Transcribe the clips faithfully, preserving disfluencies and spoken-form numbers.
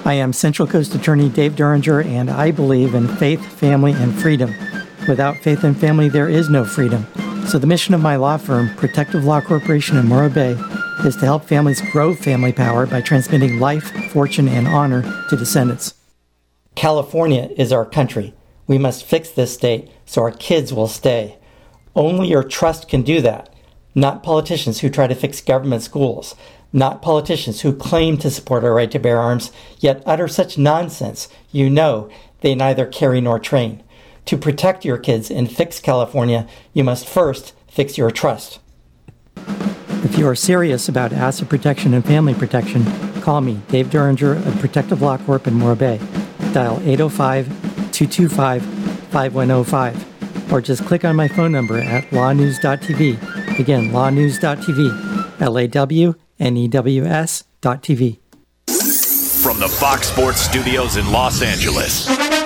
I am Central Coast Attorney Dave Duringer, and I believe in faith, family, and freedom. Without faith and family, there is no freedom. So the mission of my law firm, Protective Law Corporation in Morro Bay, is to help families grow family power by transmitting life, fortune, and honor to descendants. California is our country. We must fix this state so our kids will stay. Only your trust can do that, not politicians who try to fix government schools, not politicians who claim to support our right to bear arms, yet utter such nonsense you know they neither carry nor train. To protect your kids and fix California, you must first fix your trust. If you are serious about asset protection and family protection, call me, Dave Duringer of Protective Law Corp in Morro Bay. Dial eight oh five, two two five, five one oh five, or just click on my phone number at law news dot t v. Again, law news dot t v, L A W N E W S dot T V. From the Fox Sports Studios in Los Angeles,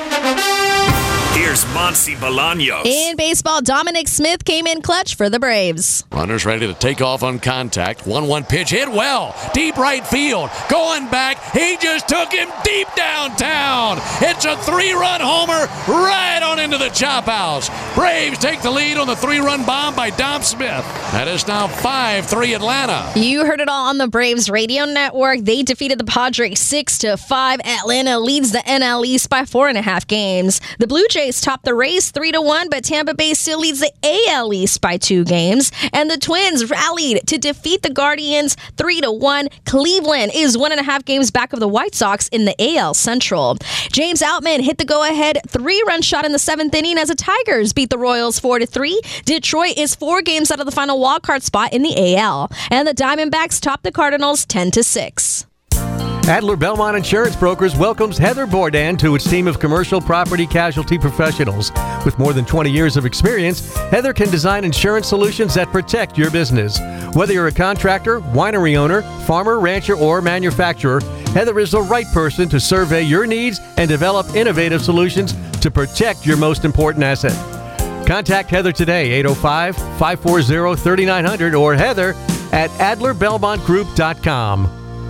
here's Monsi Bolaños. In baseball, Dominic Smith came in clutch for the Braves. Runners ready to take off on contact. one one pitch hit well. Deep right field. Going back. He just took him deep downtown. It's a three-run homer right on into the chop house. Braves take the lead on the three-run bomb by Dom Smith. That is now five three Atlanta. You heard it all on the Braves radio network. They defeated the Padres six to five. Atlanta leads the N L East by four and a half games. The Blue Jays top the race three to one, but Tampa Bay still leads the A L East by two games. And the Twins rallied to defeat the Guardians three to one. Cleveland is one and a half games back of the White Sox in the A L Central. James Outman hit the go-ahead three-run shot in the seventh inning as the Tigers beat the Royals four to three. Detroit is four games out of the final wildcard spot in the A L. And the Diamondbacks top the Cardinals ten to six. Adler Belmont Insurance Brokers welcomes Heather Bourdain to its team of commercial property casualty professionals. With more than twenty years of experience, Heather can design insurance solutions that protect your business. Whether you're a contractor, winery owner, farmer, rancher, or manufacturer, Heather is the right person to survey your needs and develop innovative solutions to protect your most important asset. Contact Heather today, eight oh five, five four zero, three nine zero zero, or Heather at adler belmont group dot com.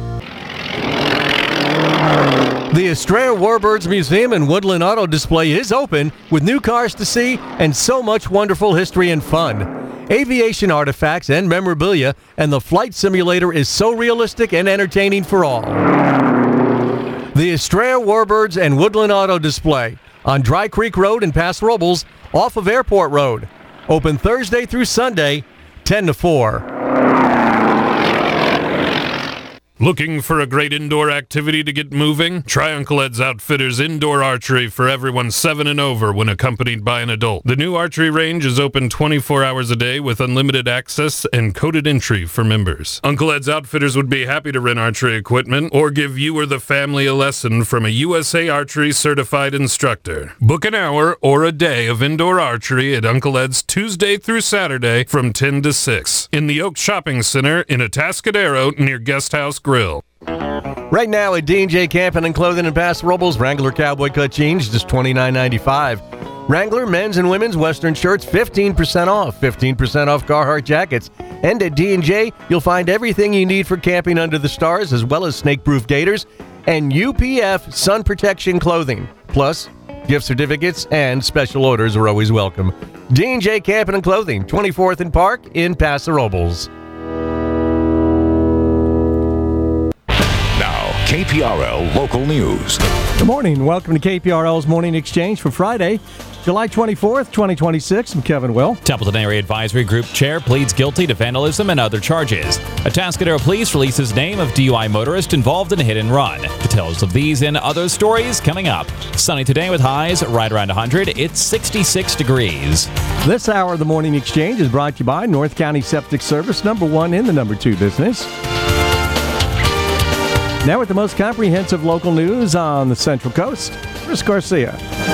The Estrella Warbirds Museum and Woodland Auto Display is open with new cars to see and so much wonderful history and fun. Aviation artifacts and memorabilia, and the flight simulator is so realistic and entertaining for all. The Estrella Warbirds and Woodland Auto Display on Dry Creek Road in Paso Robles off of Airport Road. Open Thursday through Sunday, ten to four. Looking for a great indoor activity to get moving? Try Uncle Ed's Outfitters Indoor Archery for everyone seven and over when accompanied by an adult. The new archery range is open twenty-four hours a day with unlimited access and coded entry for members. Uncle Ed's Outfitters would be happy to rent archery equipment or give you or the family a lesson from a U S A Archery certified instructor. Book an hour or a day of indoor archery at Uncle Ed's Tuesday through Saturday from ten to six in the Oak Shopping Center in Atascadero near Guest House Grill. Right now at D and J Camping and Clothing in Paso Robles, Wrangler Cowboy Cut Jeans, just twenty-nine ninety-five. Wrangler men's and women's Western shirts, fifteen percent off. fifteen percent off Carhartt jackets. And at D and J, you'll find everything you need for camping under the stars, as well as snake-proof gaiters and U P F sun protection clothing. Plus, gift certificates and special orders are always welcome. D and J Camping and Clothing, twenty-fourth and Park in Paso Robles. K P R L Local News. Good morning. Welcome to K P R L's Morning Exchange for Friday, July twenty-fourth, twenty twenty-six. I'm Kevin Will. Templeton Area Advisory Group Chair pleads guilty to vandalism and other charges. Atascadero Police releases name of D U I motorist involved in a hit and run. Details of these and other stories coming up. Sunny today with highs right around one hundred. It's sixty-six degrees. This hour of the Morning Exchange is brought to you by North County Septic Service, number one in the number two business. Now with the most comprehensive local news on the Central Coast, Chris Garcia.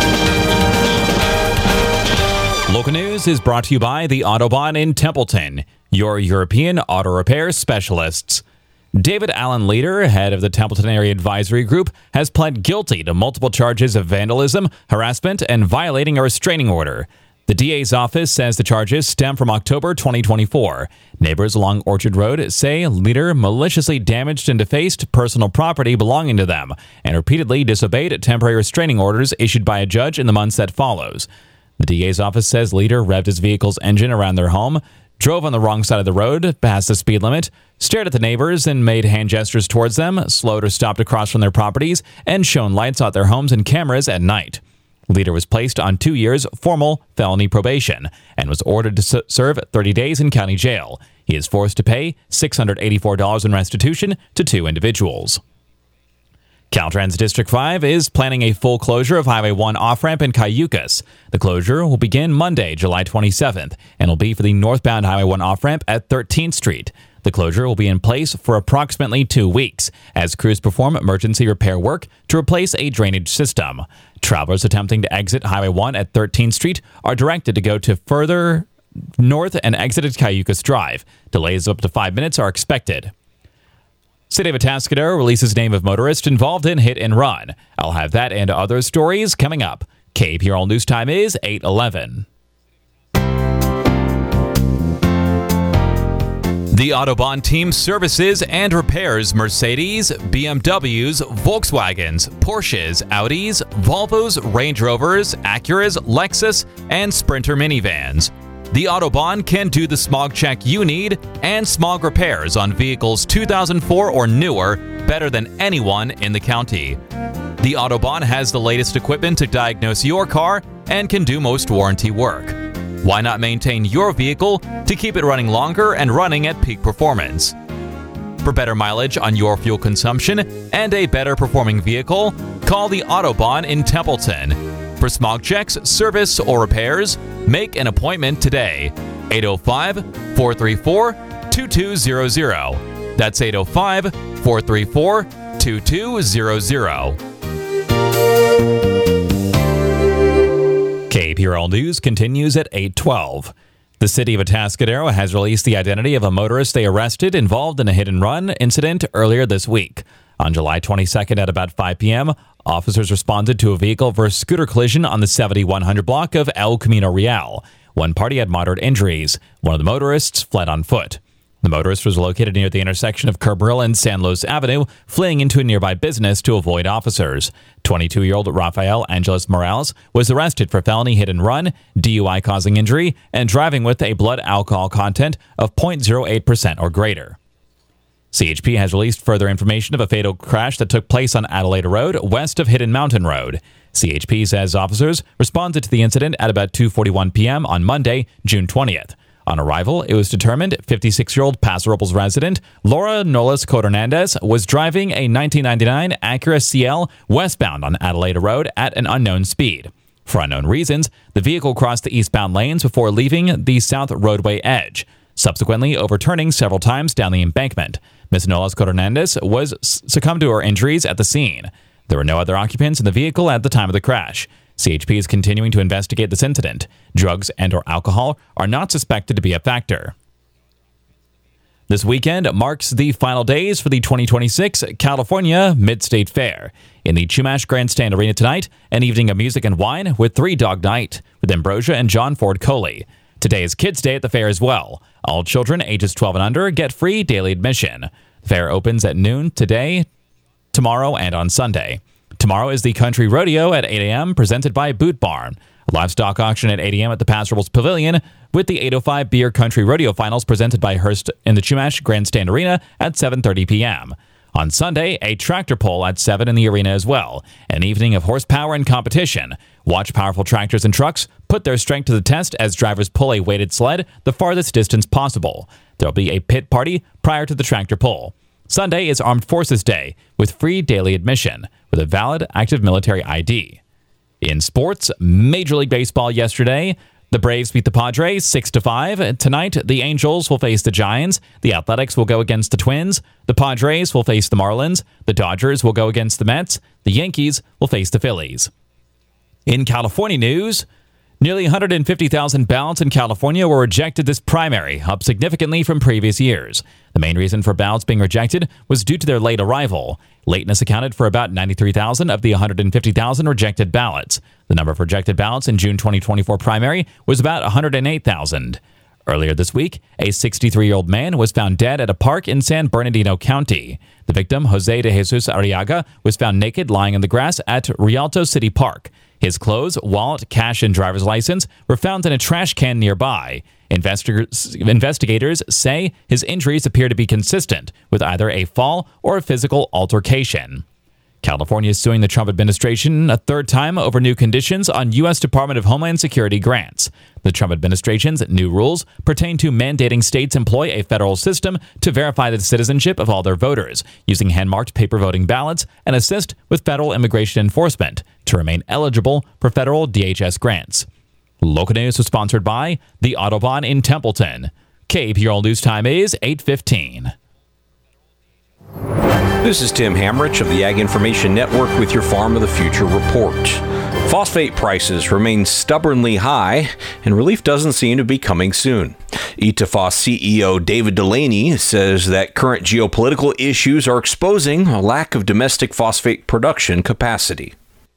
Local news is brought to you by the Autobahn in Templeton, your European auto repair specialists. David Allen Leader, head of the Templeton Area Advisory Group, has pled guilty to multiple charges of vandalism, harassment, and violating a restraining order. The D A's office says the charges stem from October twenty twenty-four. Neighbors along Orchard Road say Leader maliciously damaged and defaced personal property belonging to them and repeatedly disobeyed temporary restraining orders issued by a judge in the months that follows. The D A's office says Leader revved his vehicle's engine around their home, drove on the wrong side of the road, past the speed limit, stared at the neighbors and made hand gestures towards them, slowed or stopped across from their properties, and shone lights out their homes and cameras at night. Leader was placed on two years formal felony probation and was ordered to serve thirty days in county jail. He is forced to pay six hundred eighty-four dollars in restitution to two individuals. Caltrans District five is planning a full closure of Highway one off-ramp in Cayucas. The closure will begin Monday, July twenty-seventh, and will be for the northbound Highway one off-ramp at thirteenth Street. The closure will be in place for approximately two weeks as crews perform emergency repair work to replace a drainage system. Travelers attempting to exit Highway one at thirteenth Street are directed to go to further north and exit at Cayucas Drive. Delays of up to five minutes are expected. City of Atascadero releases name of motorist involved in hit and run. I'll have that and other stories coming up. K P R L News Time is eight eleven. The Autobahn team services and repairs Mercedes, B M Ws, Volkswagens, Porsches, Audis, Volvos, Range Rovers, Acuras, Lexus, and Sprinter minivans. The Autobahn can do the smog check you need and smog repairs on vehicles two thousand four or newer better than anyone in the county. The Autobahn has the latest equipment to diagnose your car and can do most warranty work. Why not maintain your vehicle to keep it running longer and running at peak performance? For better mileage on your fuel consumption and a better performing vehicle, call the Autobahn in Templeton. For smog checks, service, or repairs, make an appointment today. eight oh five, four three four, two two zero zero. That's eight oh five, four three four, two two zero zero. K P R L News continues at eight twelve. The city of Atascadero has released the identity of a motorist they arrested involved in a hit-and-run incident earlier this week. On July twenty-second at about five p.m., officers responded to a vehicle versus scooter collision on the seventy-one hundred block of El Camino Real. One party had moderate injuries. One of the motorists fled on foot. The motorist was located near the intersection of Cabrillo and San Luis Avenue, fleeing into a nearby business to avoid officers. twenty-two-year-old Rafael Angeles Morales was arrested for felony hit and run, D U I causing injury, and driving with a blood alcohol content of zero point zero eight percent or greater. C H P has released further information of a fatal crash that took place on Adelaide Road, west of Hidden Mountain Road. C H P says officers responded to the incident at about two forty-one p.m. on Monday, June twentieth. On arrival, it was determined fifty-six-year-old Paso Robles resident Laura Nolas Codernandez was driving a nineteen ninety-nine Acura C L westbound on Adelaide Road at an unknown speed. For unknown reasons, the vehicle crossed the eastbound lanes before leaving the south roadway edge, subsequently overturning several times down the embankment. Miz Nolas Codernandez was succumbed to her injuries at the scene. There were no other occupants in the vehicle at the time of the crash. C H P is continuing to investigate this incident. Drugs and or alcohol are not suspected to be a factor. This weekend marks the final days for the twenty twenty-six California Mid-State Fair. In the Chumash Grandstand Arena tonight, an evening of music and wine with Three Dog Night with Ambrosia and John Ford Coley. Today is Kids Day at the fair as well. All children ages twelve and under get free daily admission. The fair opens at noon today, tomorrow, and on Sunday. Tomorrow is the Country Rodeo at eight a.m. presented by Boot Barn. A livestock auction at eight a.m. at the Paso Robles Pavilion with the eight oh five Beer Country Rodeo Finals presented by Hearst in the Chumash Grandstand Arena at seven thirty p.m. On Sunday, a tractor pull at seven in the arena as well. An evening of horsepower and competition. Watch powerful tractors and trucks put their strength to the test as drivers pull a weighted sled the farthest distance possible. There will be a pit party prior to the tractor pull. Sunday is Armed Forces Day with free daily admission with a valid active military I D. In sports, Major League Baseball yesterday, the Braves beat the Padres six to five. Tonight, the Angels will face the Giants. The Athletics will go against the Twins. The Padres will face the Marlins. The Dodgers will go against the Mets. The Yankees will face the Phillies. In California news, Nearly one hundred fifty thousand ballots in California were rejected this primary, up significantly from previous years. The main reason for ballots being rejected was due to their late arrival. Lateness accounted for about ninety-three thousand of the one hundred fifty thousand rejected ballots. The number of rejected ballots in June twenty twenty-four primary was about one hundred eight thousand. Earlier this week, a sixty-three-year-old man was found dead at a park in San Bernardino County. The victim, Jose de Jesus Arriaga, was found naked lying in the grass at Rialto City Park. His clothes, wallet, cash, and driver's license were found in a trash can nearby. Investigators, investigators say his injuries appear to be consistent with either a fall or a physical altercation. California is suing the Trump administration a third time over new conditions on U S Department of Homeland Security grants. The Trump administration's new rules pertain to mandating states employ a federal system to verify the citizenship of all their voters, using hand-marked paper voting ballots, and assist with federal immigration enforcement to remain eligible for federal D H S grants. Local News was sponsored by the Autobahn in Templeton. K P R L News Time is eight fifteen. This is Tim Hamrich of the Ag Information Network with your Farm of the Future report. Phosphate prices remain stubbornly high, and relief doesn't seem to be coming soon. Itafos C E O David Delaney says that current geopolitical issues are exposing a lack of domestic phosphate production capacity.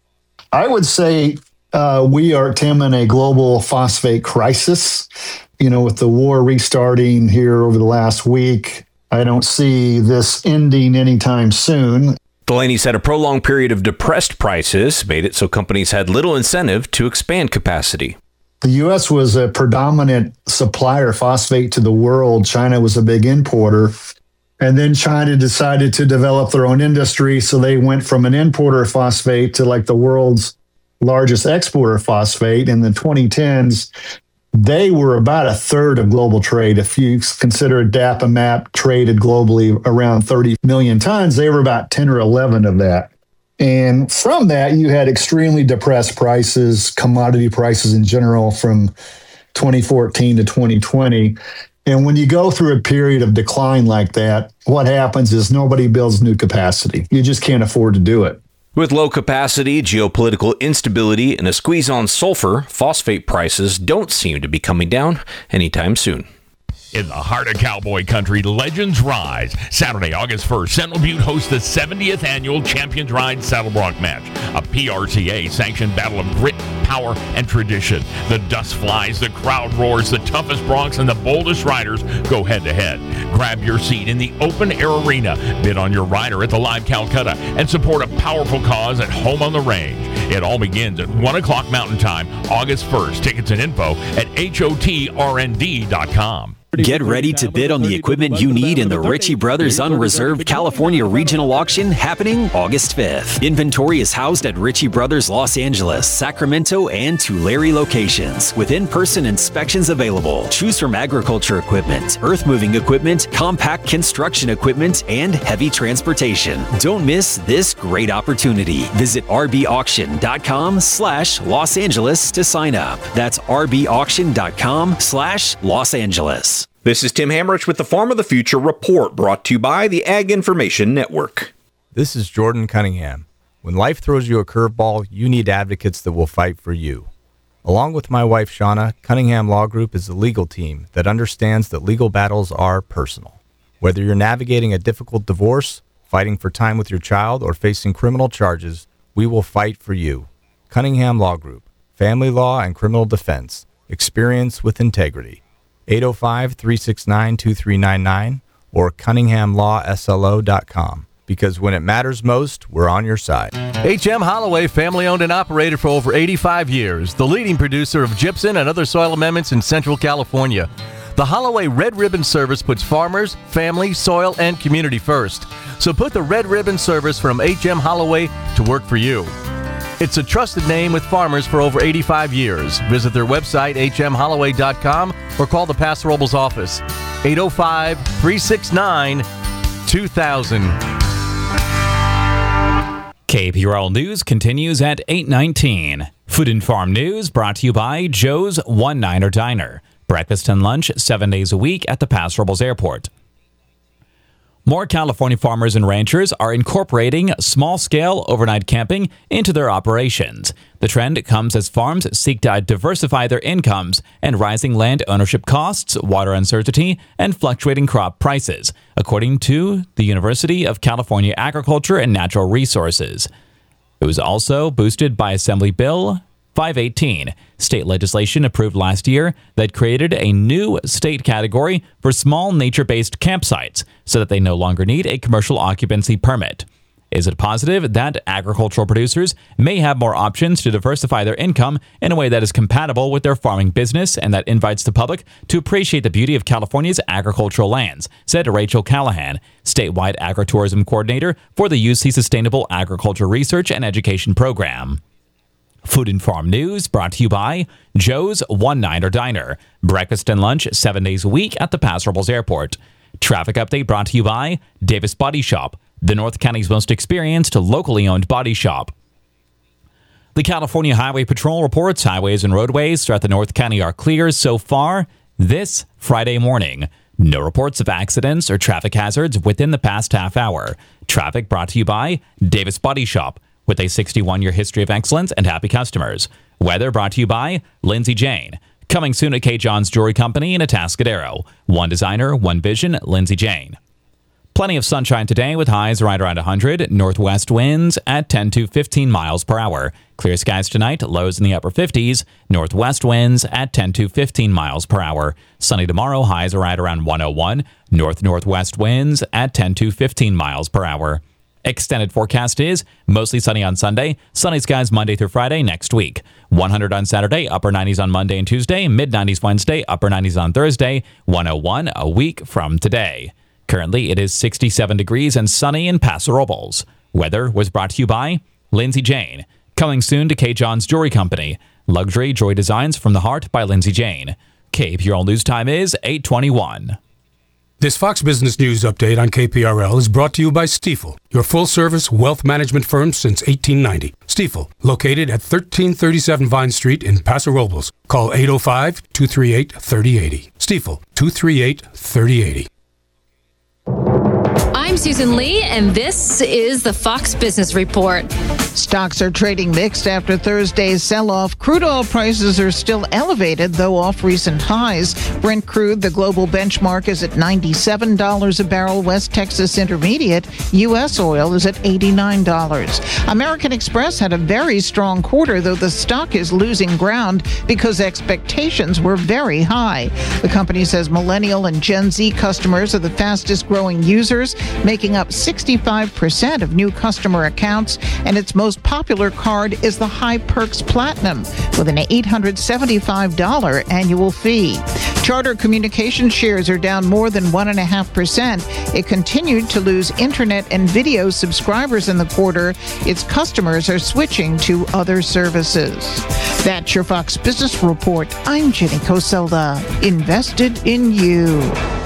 I would say uh, we are, Tim, in a global phosphate crisis. You know, with the war restarting here over the last week, I don't see this ending anytime soon. Delaney said a prolonged period of depressed prices made it so companies had little incentive to expand capacity. The U S was a predominant supplier of phosphate to the world. China was a big importer. And then China decided to develop their own industry. So they went from an importer of phosphate to like the world's largest exporter of phosphate. In the twenty tens, they were about a third of global trade. If you consider D A P and M A P traded globally around thirty million tons, they were about ten or eleven of that. And from that, you had extremely depressed prices, commodity prices in general from twenty fourteen to twenty twenty. And when you go through a period of decline like that, what happens is nobody builds new capacity. You just can't afford to do it. With low capacity, geopolitical instability, and a squeeze on sulfur, phosphate prices don't seem to be coming down anytime soon. In the heart of cowboy country, legends rise. Saturday, August first, Sentinel Butte hosts the seventieth annual Champions Ride Saddle Bronc match, a P R C A-sanctioned battle of grit, power, and tradition. The dust flies, the crowd roars, the toughest broncs and the boldest riders go head-to-head. Grab your seat in the open-air arena, bid on your rider at the Live Calcutta, and support a powerful cause at home on the range. It all begins at one o'clock Mountain Time, August first. Tickets and info at H O T R N D dot com. Get ready to bid on the equipment you need in the Ritchie Brothers Unreserved California Regional Auction happening August fifth. Inventory is housed at Ritchie Brothers Los Angeles, Sacramento, and Tulare locations, with in-person inspections available. Choose from agriculture equipment, earth-moving equipment, compact construction equipment, and heavy transportation. Don't miss this great opportunity. Visit rbauction.com slash Los Angeles to sign up. That's rbauction.com slash Los Angeles. This is Tim Hamrich with the Farm of the Future report, brought to you by the Ag Information Network. This is Jordan Cunningham. When life throws you a curveball, you need advocates that will fight for you. Along with my wife, Shauna, Cunningham Law Group is a legal team that understands that legal battles are personal. Whether you're navigating a difficult divorce, fighting for time with your child, or facing criminal charges, we will fight for you. Cunningham Law Group. Family law and criminal defense. Experience with integrity. eight oh five, three six nine, two three nine nine or cunningham law s l o dot com. Because when it matters most, we're on your side. H M Holloway, family owned and operated for over eighty-five years, the leading producer of gypsum and other soil amendments in Central California. The Holloway Red Ribbon Service puts farmers, family, soil, and community first. So put the Red Ribbon Service from H M Holloway to work for you. It's a trusted name with farmers for over eighty-five years. Visit their website, h m holloway dot com, or call the Paso Robles office, eight oh five, three six nine, two thousand. K P R L News continues at eight nineteen. Food and Farm News brought to you by Joe's One Niner Diner. Breakfast and lunch seven days a week at the Paso Robles Airport. More California farmers and ranchers are incorporating small-scale overnight camping into their operations. The trend comes as farms seek to diversify their incomes and rising land ownership costs, water uncertainty, and fluctuating crop prices, according to the University of California Agriculture and Natural Resources. It was also boosted by Assembly Bill five eighteen, state legislation approved last year that created a new state category for small nature-based campsites so that they no longer need a commercial occupancy permit. Is it positive that agricultural producers may have more options to diversify their income in a way that is compatible with their farming business and that invites the public to appreciate the beauty of California's agricultural lands, said Rachel Callahan, statewide agritourism coordinator for the U C Sustainable Agriculture Research and Education Program. Food and Farm News brought to you by Joe's One-Niner Diner. Breakfast and lunch seven days a week at the Paso Robles Airport. Traffic update brought to you by Davis Body Shop, the North County's most experienced locally owned body shop. The California Highway Patrol reports highways and roadways throughout the North County are clear so far this Friday morning. No reports of accidents or traffic hazards within the past half hour. Traffic brought to you by Davis Body Shop, with a sixty-one-year history of excellence and happy customers. Weather brought to you by Lindsay Jane. Coming soon at K. John's Jewelry Company in Atascadero. One designer, one vision, Lindsay Jane. Plenty of sunshine today with highs right around one hundred. Northwest winds at ten to fifteen miles per hour. Clear skies tonight, lows in the upper fifties. Northwest winds at ten to fifteen miles per hour. Sunny tomorrow, highs are right around one oh one. North-northwest winds at ten to fifteen miles per hour. Extended forecast is mostly sunny on Sunday, sunny skies Monday through Friday next week. one hundred on Saturday, upper nineties on Monday and Tuesday, mid-nineties Wednesday, upper nineties on Thursday, one oh one a week from today. Currently, it is sixty-seven degrees and sunny in Paso Robles. Weather was brought to you by Lindsay Jane. Coming soon to K. John's Jewelry Company. Luxury Jewelry Designs from the Heart by Lindsay Jane. K P R L News Time is eight twenty-one. This Fox Business News update on K P R L is brought to you by Stifel, your full-service wealth management firm since eighteen ninety. Stifel, located at thirteen thirty-seven Vine Street in Paso Robles. Call eight oh five, two three eight, three oh eight oh. Stifel, two three eight, three oh eight oh. I'm Susan Lee, and this is the Fox Business Report. Stocks are trading mixed after Thursday's sell-off. Crude oil prices are still elevated, though off recent highs. Brent crude, the global benchmark, is at ninety-seven dollars a barrel. West Texas Intermediate, U S oil, is at eighty-nine dollars. American Express had a very strong quarter, though the stock is losing ground because expectations were very high. The company says millennial and Gen Z customers are the fastest-growing users, making up sixty-five percent of new customer accounts, and its most popular card is the High Perks Platinum, with an eight hundred seventy-five dollars annual fee. Charter Communications shares are down more than one point five percent. It continued to lose internet and video subscribers in the quarter. Its customers are switching to other services. That's your Fox Business Report. I'm Jenny Coselda. Invested in you.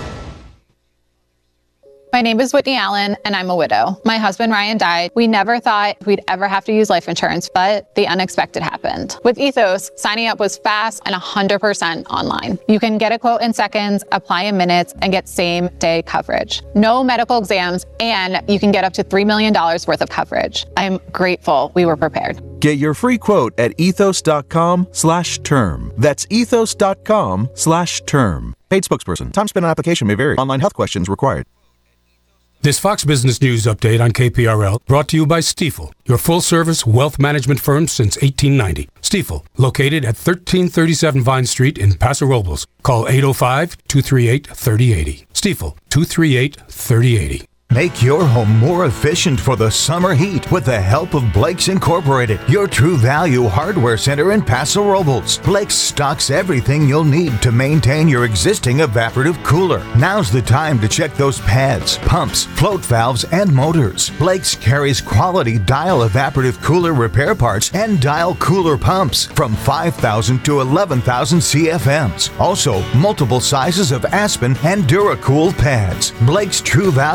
My name is Whitney Allen, and I'm a widow. My husband, Ryan, died. We never thought we'd ever have to use life insurance, but the unexpected happened. With Ethos, signing up was fast and one hundred percent online. You can get a quote in seconds, apply in minutes, and get same-day coverage. No medical exams, and you can get up to three million dollars worth of coverage. I'm grateful we were prepared. Get your free quote at ethos.com slash term. That's ethos.com slash term. Paid spokesperson. Time spent on application may vary. Online health questions required. This Fox Business News update on K P R L brought to you by Stifel, your full-service wealth management firm since eighteen ninety. Stifel, located at thirteen thirty-seven Vine Street in Paso Robles. Call eight oh five, two three eight, three oh eight oh. Stifel, two three eight, three oh eight oh. Make your home more efficient for the summer heat with the help of Blake's Incorporated, your true value hardware center in Paso Robles. Blake's stocks everything you'll need to maintain your existing evaporative cooler. Now's the time to check those pads, pumps, float valves, and motors. Blake's carries quality Dial evaporative cooler repair parts and Dial cooler pumps from five thousand to eleven thousand C F Ms. Also, multiple sizes of Aspen and DuraCool pads. Blake's True Values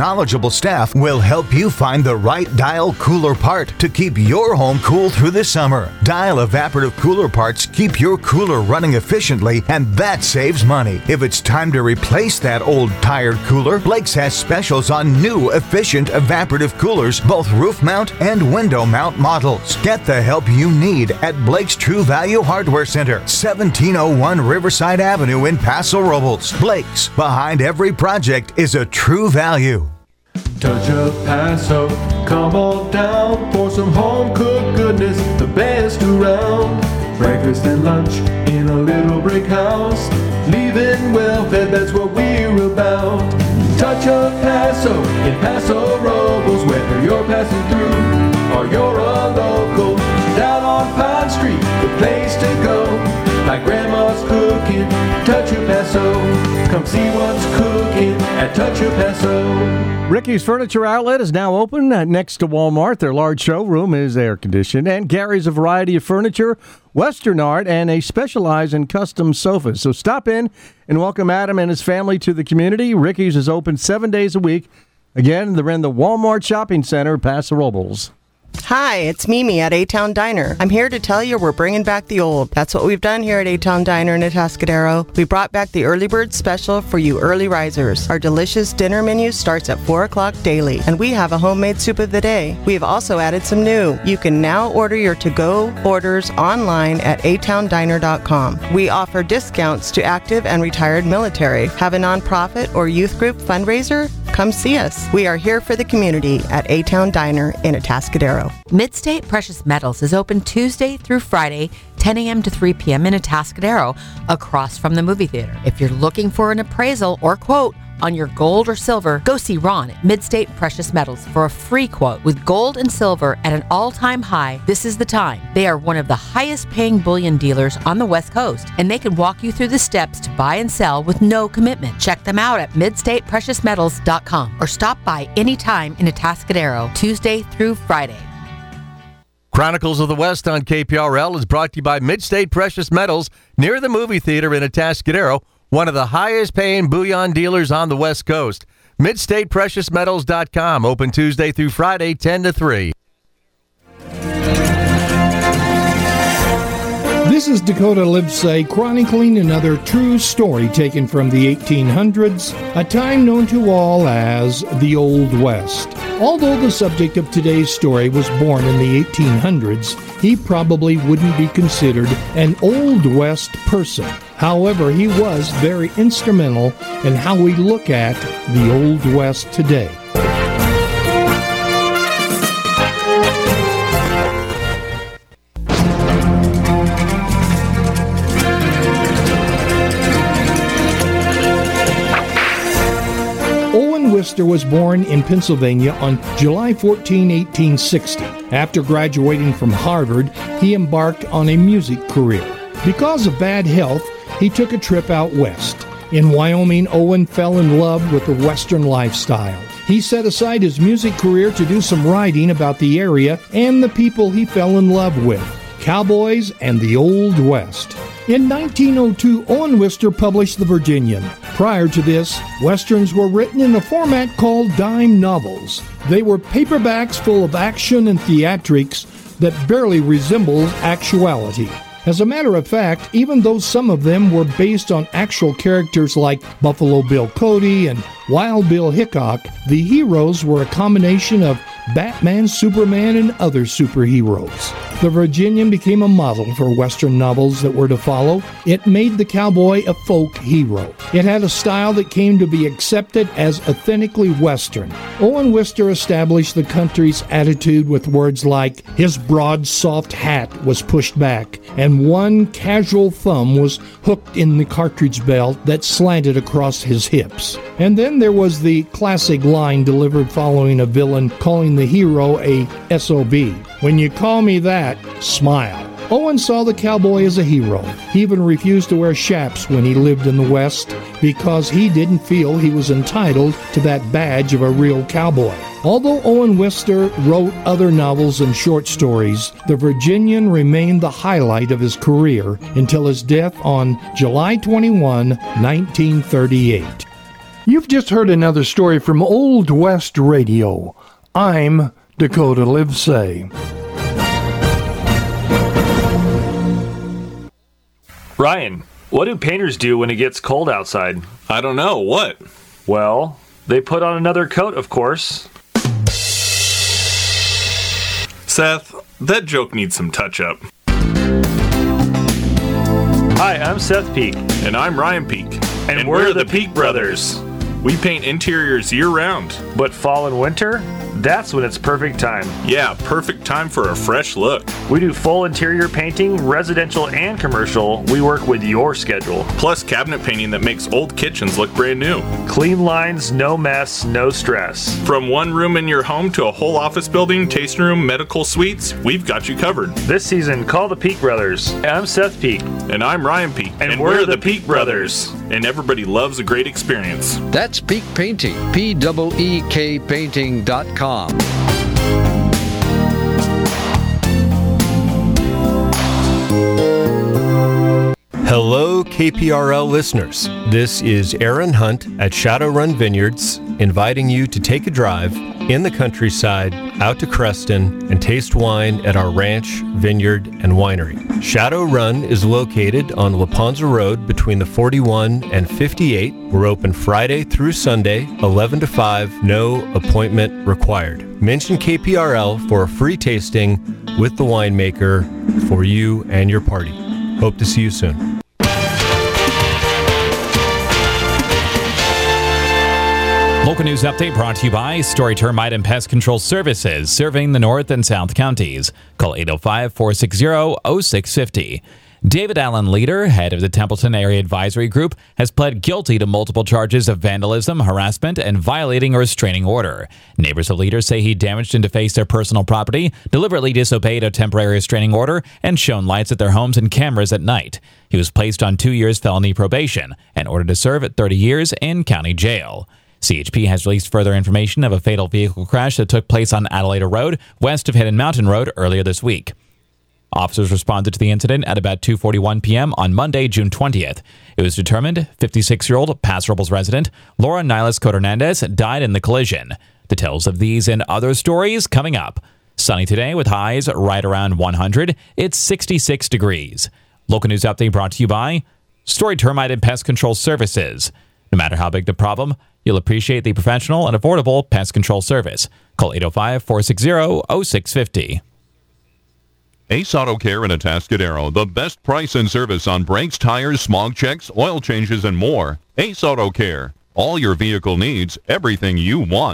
knowledgeable staff will help you find the right Dial cooler part to keep your home cool through the summer. Dial evaporative cooler parts keep your cooler running efficiently, and that saves money. If it's time to replace that old tired cooler, Blake's has specials on new efficient evaporative coolers, both roof mount and window mount models. Get the help you need at Blake's True Value Hardware Center, seventeen oh one Riverside Avenue in Paso Robles. Blake's, behind every project is a true value. Touch of Paso, come on down for some home cooked goodness, the best around. Breakfast and lunch in a little brick house, leaving well fed, that's what we're about. Touch of Paso in Paso Robles, whether you're passing through or you're a local. Down on Pine Street, the place to go. Like Grandma's cooking, Touch of Paso. Come see what's cooking at Touch of Paso. Ricky's Furniture Outlet is now open uh, next to Walmart. Their large showroom is air-conditioned and carries a variety of furniture, Western art, and they specialize in custom sofas. So stop in and welcome Adam and his family to the community. Ricky's is open seven days a week. Again, they're in the Walmart Shopping Center, Paso Robles. Hi, it's Mimi at A-Town Diner. I'm here to tell you we're bringing back the old. That's what we've done here at A-Town Diner in Atascadero. We brought back the Early Bird Special for you early risers. Our delicious dinner menu starts at four o'clock daily, and we have a homemade soup of the day. We have also added some new. You can now order your to-go orders online at a town diner dot com. We offer discounts to active and retired military. Have a nonprofit or youth group fundraiser? Come see us. We are here for the community at A-Town Diner in Atascadero. Midstate Precious Metals is open Tuesday through Friday, ten a.m. to three p.m. in Atascadero, across from the movie theater. If you're looking for an appraisal or quote on your gold or silver, go see Ron at Midstate Precious Metals for a free quote. With gold and silver at an all-time high, this is the time. They are one of the highest-paying bullion dealers on the West Coast, and they can walk you through the steps to buy and sell with no commitment. Check them out at midstate precious metals dot com or stop by anytime in Atascadero, Tuesday through Friday. Chronicles of the West on K P R L is brought to you by Midstate Precious Metals near the movie theater in Atascadero, one of the highest paying bullion dealers on the West Coast. midstate precious metals dot com, open Tuesday through Friday, ten to three. This is Dakota Livesay chronicling another true story taken from the eighteen hundreds, a time known to all as the Old West. Although the subject of today's story was born in the eighteen hundreds, he probably wouldn't be considered an Old West person. However, he was very instrumental in how we look at the Old West today. Wister was born in Pennsylvania on July fourteenth, eighteen sixty. After graduating from Harvard, he embarked on a music career. Because of bad health, he took a trip out west. In Wyoming, Owen fell in love with the Western lifestyle. He set aside his music career to do some writing about the area and the people he fell in love with, cowboys and the Old West. In nineteen oh two, Owen Wister published The Virginian. Prior to this, Westerns were written in a format called dime novels. They were paperbacks full of action and theatrics that barely resembled actuality. As a matter of fact, even though some of them were based on actual characters like Buffalo Bill Cody and Wild Bill Hickok, the heroes were a combination of Batman, Superman, and other superheroes. The Virginian became a model for Western novels that were to follow. It made the cowboy a folk hero. It had a style that came to be accepted as authentically Western. Owen Wister established the country's attitude with words like, his broad, soft hat was pushed back, and one casual thumb was hooked in the cartridge belt that slanted across his hips. And then there was the classic line delivered following a villain calling the hero a S O B. When you call me that, smile. Owen saw the cowboy as a hero. He even refused to wear chaps when he lived in the West because he didn't feel he was entitled to that badge of a real cowboy. Although Owen Wister wrote other novels and short stories, The Virginian remained the highlight of his career until his death on July twenty-first, nineteen thirty-eight. You've just heard another story from Old West Radio. I'm Dakota Livesay. Ryan, what do painters do when it gets cold outside? I don't know. What? Well, they put on another coat, of course. Seth, that joke needs some touch-up. Hi, I'm Seth Peak. And I'm Ryan Peak. And, and we're, we're the the Peak Brothers. We paint interiors year-round. But fall and winter? That's when it's perfect time. Yeah, perfect time for a fresh look. We do full interior painting, residential and commercial. We work with your schedule. Plus cabinet painting that makes old kitchens look brand new. Clean lines, no mess, no stress. From one room in your home to a whole office building, tasting room, medical suites, we've got you covered. This season, call the Peak Brothers. I'm Seth Peak. And I'm Ryan Peak. And, and we're, we're the, the Peak Brothers. Brothers. And everybody loves a great experience. That's Peak Painting. P E E K painting dot com. Hello, K P R L listeners. This is Aaron Hunt at Shadowrun Vineyards, inviting you to take a drive in the countryside out to Creston and taste wine at our ranch, vineyard, and winery. Shadowrun is located on Laponza Road between the forty-one and fifty-eight. We're open Friday through Sunday, eleven to five, no appointment required. Mention K P R L for a free tasting with the winemaker for you and your party. Hope to see you soon. Local news update brought to you by Story Termite and Pest Control Services, serving the North and South counties. Call eight oh five, four six zero, oh six five oh. David Allen Leader, head of the Templeton Area Advisory Group, has pled guilty to multiple charges of vandalism, harassment, and violating a restraining order. Neighbors of Leader say he damaged and defaced their personal property, deliberately disobeyed a temporary restraining order, and shone lights at their homes and cameras at night. He was placed on two years felony probation and ordered to serve at thirty years in county jail. C H P has released further information of a fatal vehicle crash that took place on Adelaide Road, west of Hidden Mountain Road, earlier this week. Officers responded to the incident at about two forty-one p.m. on Monday, June twentieth. It was determined fifty-six-year-old Paso Robles resident Laura Niles Coternandez died in the collision. Details of these and other stories coming up. Sunny today with highs right around one hundred. It's sixty-six degrees. Local news update brought to you by Story Termite and Pest Control Services. No matter how big the problem, you'll appreciate the professional and affordable pest control service. Call eight oh five, four six zero, oh six five oh. Ace Auto Care in Atascadero, the best price and service on brakes, tires, smog checks, oil changes, and more. Ace Auto Care. All your vehicle needs, everything you want.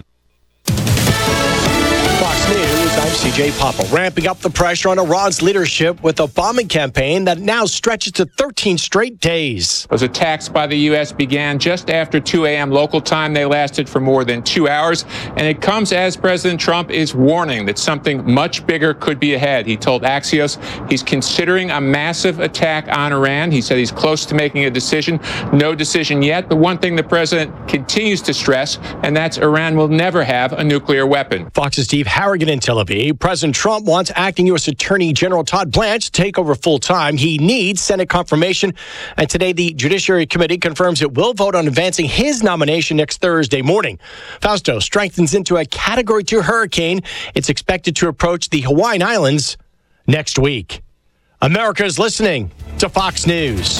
Fox News, I'm C J Papa. Ramping up the pressure on Iran's leadership with a bombing campaign that now stretches to thirteen straight days. Those attacks by the U S began just after two a.m. local time. They lasted for more than two hours. And it comes as President Trump is warning that something much bigger could be ahead. He told Axios he's considering a massive attack on Iran. He said he's close to making a decision. No decision yet. But one thing the president continues to stress, and that's Iran will never have a nuclear weapon. Fox's Steve Harrigan in Tel Aviv. President Trump wants acting U S Attorney General Todd Blanche to take over full time. He needs Senate confirmation. And today, the Judiciary Committee confirms it will vote on advancing his nomination next Thursday morning. Fausto strengthens into a Category two hurricane. It's expected to approach the Hawaiian Islands next week. America is listening to Fox News.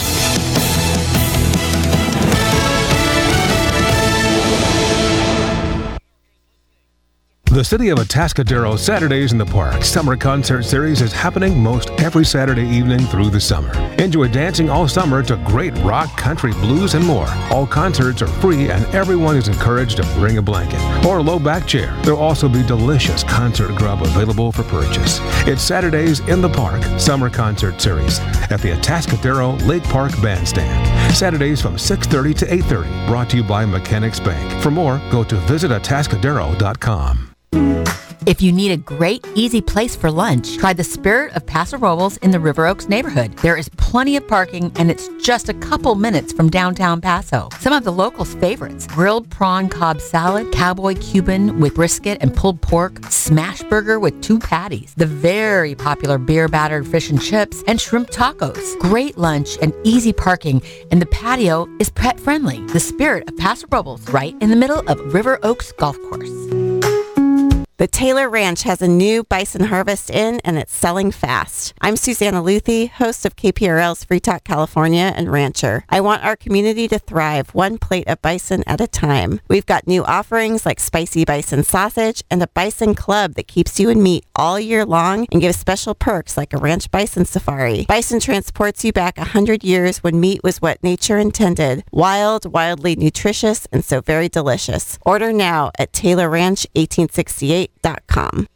The City of Atascadero Saturdays in the Park Summer Concert Series is happening most every Saturday evening through the summer. Enjoy dancing all summer to great rock, country, blues, and more. All concerts are free and everyone is encouraged to bring a blanket or a low back chair. There'll also be delicious concert grub available for purchase. It's Saturdays in the Park Summer Concert Series at the Atascadero Lake Park Bandstand. Saturdays from six thirty to eight thirty. Brought to you by Mechanics Bank. For more, go to visit atascadero dot com. If you need a great, easy place for lunch, try the Spirit of Paso Robles in the River Oaks neighborhood. There is plenty of parking, and it's just a couple minutes from downtown Paso. Some of the locals' favorites: grilled prawn Cobb salad, cowboy Cuban with brisket and pulled pork, smash burger with two patties, the very popular beer battered fish and chips, and shrimp tacos. Great lunch and easy parking, and the patio is pet friendly. The Spirit of Paso Robles, right in the middle of River Oaks Golf Course. The Taylor Ranch has a new Bison Harvest Inn, and it's selling fast. I'm Susanna Luthi, host of K P R L's Free Talk California and Rancher. I want our community to thrive one plate of bison at a time. We've got new offerings like spicy bison sausage and a bison club that keeps you in meat all year long and gives special perks like a ranch bison safari. Bison transports you back one hundred years when meat was what nature intended. Wild, wildly nutritious, and so very delicious. Order now at Taylor Ranch eighteen sixty-eight dot com.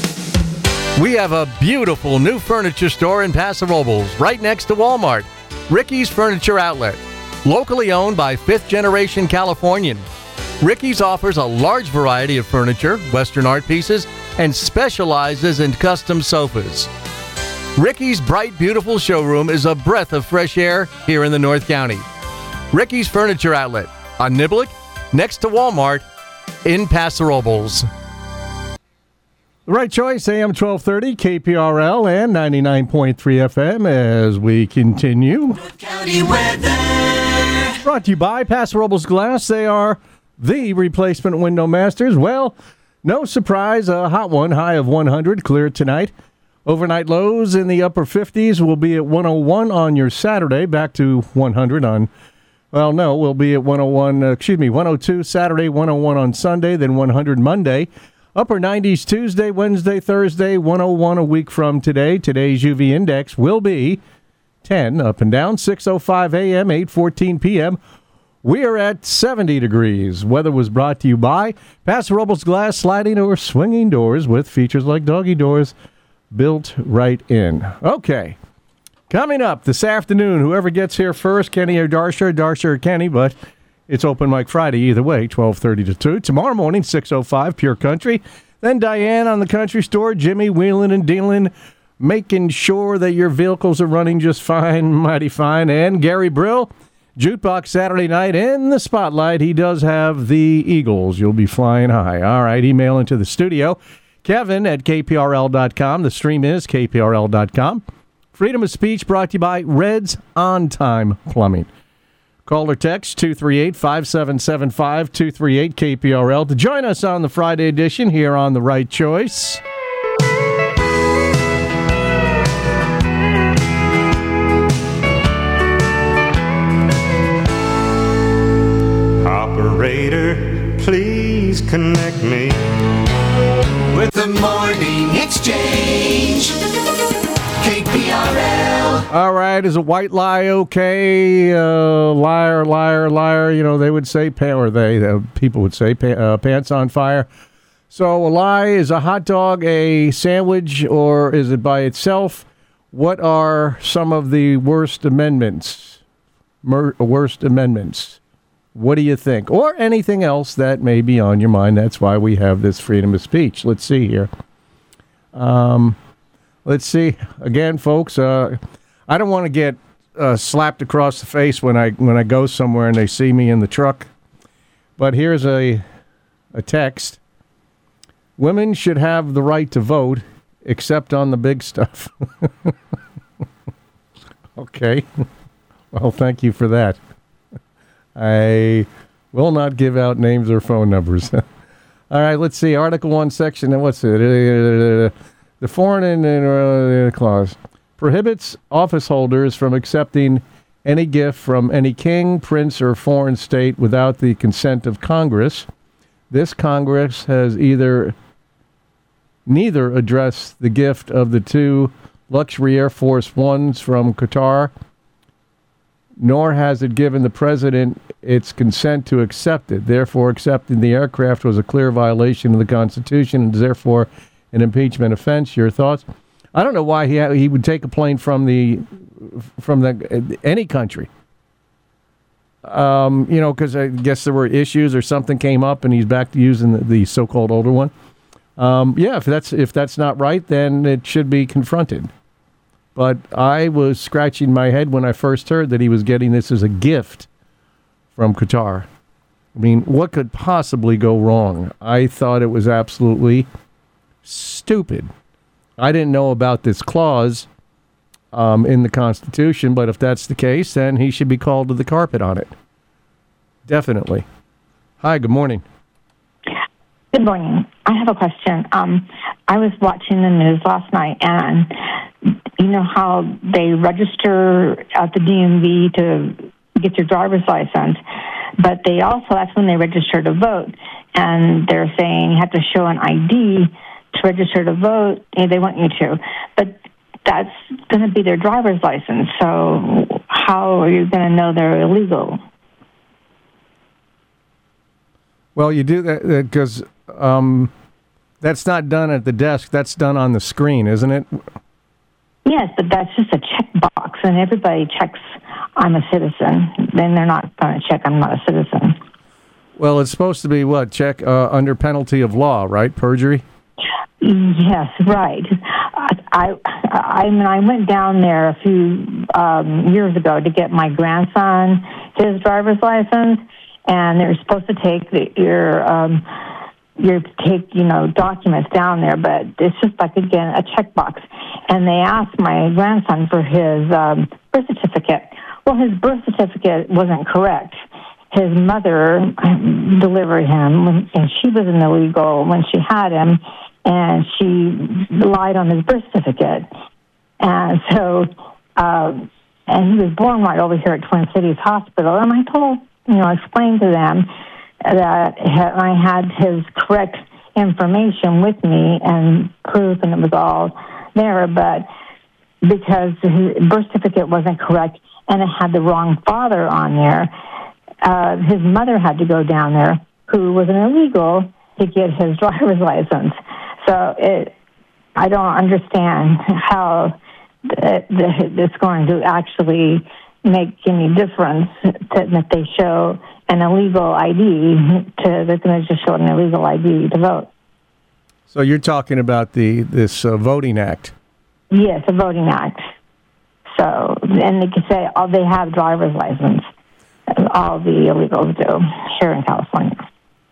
We have a beautiful new furniture store in Paso Robles, right next to Walmart. Ricky's Furniture Outlet, locally owned by fifth-generation Californian. Ricky's offers a large variety of furniture, Western art pieces, and specializes in custom sofas. Ricky's bright, beautiful showroom is a breath of fresh air here in the North County. Ricky's Furniture Outlet on Niblick, next to Walmart in Paso Robles. The Right Choice, A M twelve thirty, K P R L, and ninety-nine point three F M as we continue. County weather. Brought to you by Paso Robles Glass. They are the replacement window masters. Well, no surprise, a hot one, high of one hundred, clear tonight. Overnight lows in the upper fifties will be at one oh one on your Saturday, back to one hundred on, well, no, we'll be at one oh one, uh, excuse me, one oh two Saturday, one oh one on Sunday, then one hundred Monday. Upper nineties Tuesday, Wednesday, Thursday, one oh one a week from today. Today's U V index will be ten, up and down, six oh five A M, eight fourteen P M We are at seventy degrees. Weather was brought to you by Paso Robles Glass, sliding or swinging doors with features like doggy doors built right in. Okay, coming up this afternoon, whoever gets here first, Kenny or Darsha, Darsha or Kenny, but it's Open Mic Friday either way, twelve thirty to two. Tomorrow morning, six oh five, Pure Country. Then Diane on the Country Store, Jimmy wheeling and dealing, making sure that your vehicles are running just fine, mighty fine. And Gary Brill, Jukebox Saturday night in the spotlight. He does have the Eagles. You'll be flying high. All right, email into the studio. Kevin at K P R L dot com. The stream is K P R L dot com. Freedom of Speech brought to you by Red's On Time Plumbing. Call or text two three eight, five seven seven five, two three eight K P R L to join us on the Friday edition here on The Right Choice. Operator, please connect me with the Morning Exchange. K P R L. All right, is a white lie okay? Uh, liar, liar, liar. You know, they would say, or they, uh, people would say, uh, pants on fire. So a lie, is a hot dog a sandwich or is it by itself? What are some of the worst amendments? Mer- worst amendments. What do you think? Or anything else that may be on your mind. That's why we have this freedom of speech. Let's see here. Um... Let's see. Again, folks, uh, I don't want to get uh, slapped across the face when I when I go somewhere and they see me in the truck. But here's a a text. Women should have the right to vote, except on the big stuff. Okay. Well, thank you for that. I will not give out names or phone numbers. All right, let's see. Article one, section, what's it? The foreign and uh, clause prohibits office holders from accepting any gift from any king, prince, or foreign state without the consent of Congress. This Congress has either neither addressed the gift of the two luxury Air Force Ones from Qatar, nor has it given the president its consent to accept it. Therefore, accepting the aircraft was a clear violation of the Constitution and is therefore an impeachment offense. Your thoughts? I don't know why he ha- he would take a plane from the from the uh, any country. Um, you know, because I guess there were issues or something came up, and he's back to using the, the so-called older one. Um, yeah, if that's if that's not right, then it should be confronted. But I was scratching my head when I first heard that he was getting this as a gift from Qatar. I mean, what could possibly go wrong? I thought it was absolutely stupid. I didn't know about this clause um, in the Constitution, but if that's the case, then he should be called to the carpet on it. Definitely. Hi, good morning. Good morning. I have a question. Um, I was watching the news last night, and you know how they register at the D M V to get your driver's license, but they also, that's when they register to vote, and they're saying you have to show an I D to register to vote, and they want you to. But that's going to be their driver's license, so how are you going to know they're illegal? Well, you do that because um, that's not done at the desk. That's done on the screen, isn't it? Yes, but that's just a checkbox, and everybody checks I'm a citizen. Then they're not going to check I'm not a citizen. Well, it's supposed to be what? Check uh, under penalty of law, right? Perjury? Yes, right. I, I, I mean, I went down there a few um, years ago to get my grandson his driver's license, and they're supposed to take the, your um, your take you know documents down there, but it's just like again a checkbox. And they asked my grandson for his um, birth certificate. Well, his birth certificate wasn't correct. His mother delivered him, when, and she was an illegal when she had him, and she lied on his birth certificate. And so, uh, and he was born right over here at Twin Cities Hospital. And I told, you know, explained to them that I had his correct information with me and proof, and it was all there, but because his birth certificate wasn't correct and it had the wrong father on there, uh, his mother had to go down there, who was an illegal, to get his driver's license. So it, I don't understand how th- th- it's going to actually make any difference to, that they show an illegal I D to, they're going to just show an illegal I D to vote. So you're talking about the this uh, voting act? Yes, a voting act. So, and they can say, oh, they have driver's license. All the illegals do here in California.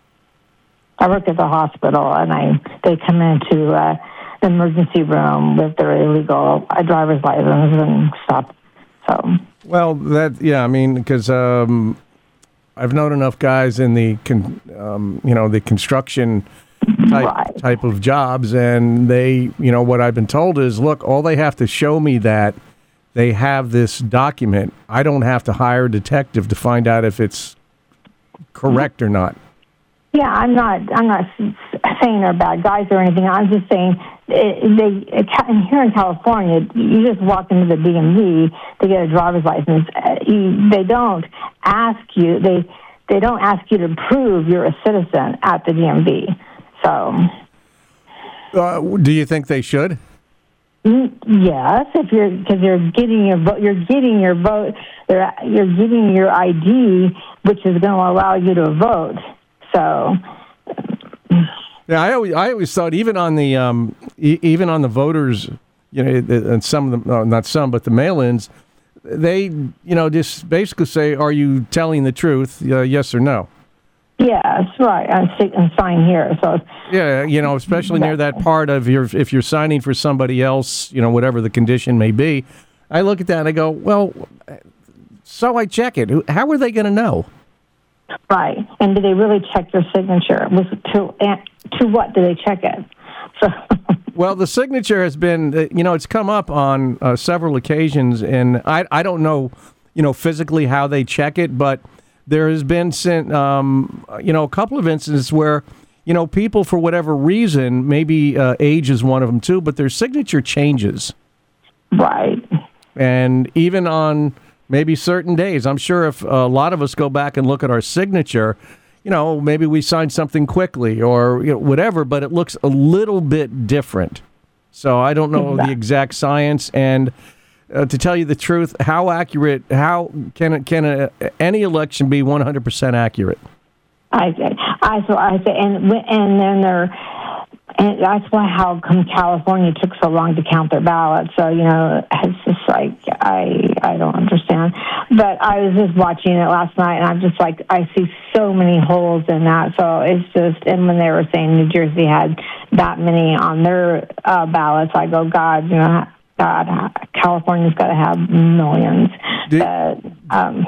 I work at the hospital, and I they come into uh, the emergency room with their illegal uh, driver's license and stuff. So. Well, that yeah, I mean, because um, I've known enough guys in the con, um, you know the construction type right. type of jobs, and they, you know, what I've been told is, look, all they have to show me that they have this document. I don't have to hire a detective to find out if it's correct or not. Yeah, I'm not. I'm not saying they're bad guys or anything. I'm just saying it, they it, here in California, you just walk into the D M V to get a driver's license. You, they don't ask you. They they don't ask you to prove you're a citizen at the D M V. So, uh, do you think they should? Yes, if you're because you're getting your vote, you're getting your vote, you're, you're getting your I D, which is going to allow you to vote. So, yeah, I always, I always thought even on the um, e- even on the voters, you know, and some of them, no, not some, but the mail-ins, they, you know, just basically say, "Are you telling the truth? Uh, yes or no?" Yeah, that's right. I'm, I'm signing here, so yeah, you know, especially near that part of your if you're signing for somebody else, you know, whatever the condition may be. I look at that and I go, well, so I check it. How are they going to know? Right, and do they really check your signature? To to what do they check it? So. Well, the signature has been, you know, it's come up on uh, several occasions, and I I don't know, you know, physically how they check it, but there has been, um, you know, a couple of instances where, you know, people for whatever reason, maybe uh, age is one of them too, but their signature changes. Right. And even on maybe certain days, I'm sure if a lot of us go back and look at our signature, you know, maybe we signed something quickly or you know, whatever, but it looks a little bit different. So I don't know exactly. the exact science. And uh, to tell you the truth, how accurate, how can it, can a, any election be one hundred percent accurate? I say, I so I say, and and then they're And that's why how come California took so long to count their ballots. So, you know, it's just like, I I don't understand. But I was just watching it last night, and I'm just like, I see so many holes in that. So it's just, and when they were saying New Jersey had that many on their uh, ballots, I go, God, you know, God, California's got to have millions. But, um,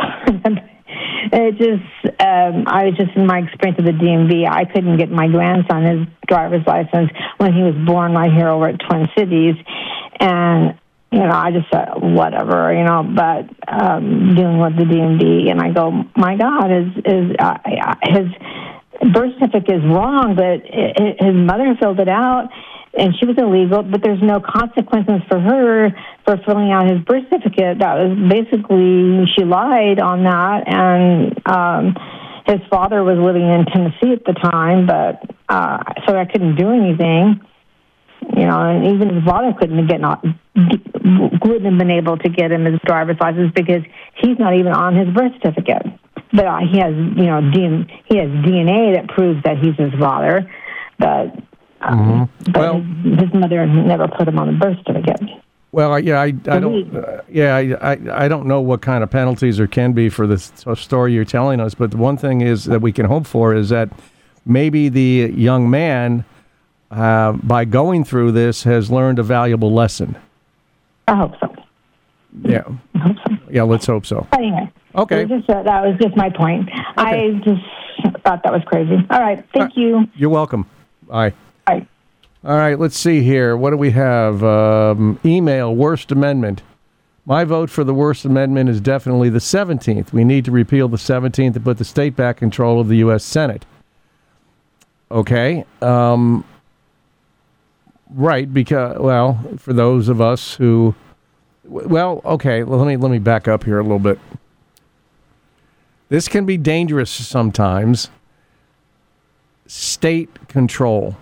it just, um, I was just in my experience with the D M V, I couldn't get my grandson his driver's license when he was born right here over at Twin Cities. And, you know, I just said, whatever, you know, but um, dealing with the D M V, and I go, my God, his, his, uh, his birth certificate is wrong, but it, his mother filled it out, and she was illegal, but there's no consequences for her for filling out his birth certificate. That was basically, she lied on that, and um, his father was living in Tennessee at the time, but uh, so I couldn't do anything. You know, and even his father couldn't get not wouldn't have been able to get him his driver's license because he's not even on his birth certificate. But uh, he has, you know, D N, he has D N A that proves that he's his father, but. Um, mm-hmm. But well, his, his mother never put him on the birth certificate. Well, yeah, I, I don't, uh, yeah, I, I, I don't know what kind of penalties there can be for this story you're telling us. But the one thing is that we can hope for is that maybe the young man, uh, by going through this, has learned a valuable lesson. I hope so. Yeah. I hope so. Yeah, let's hope so. Anyway, okay. Just, uh, that was just my point. Okay. I just thought that was crazy. All right, thank uh, you. You're welcome. Bye. Bye. All right, let's see here. What do we have? Um, email, worst amendment. My vote for the worst amendment is definitely the seventeenth. We need to repeal the seventeenth and put the state back in control of the U S Senate. Okay. Um, right, because, well, for those of us who, well, okay, well, let me let me back up here a little bit. This can be dangerous sometimes. State control.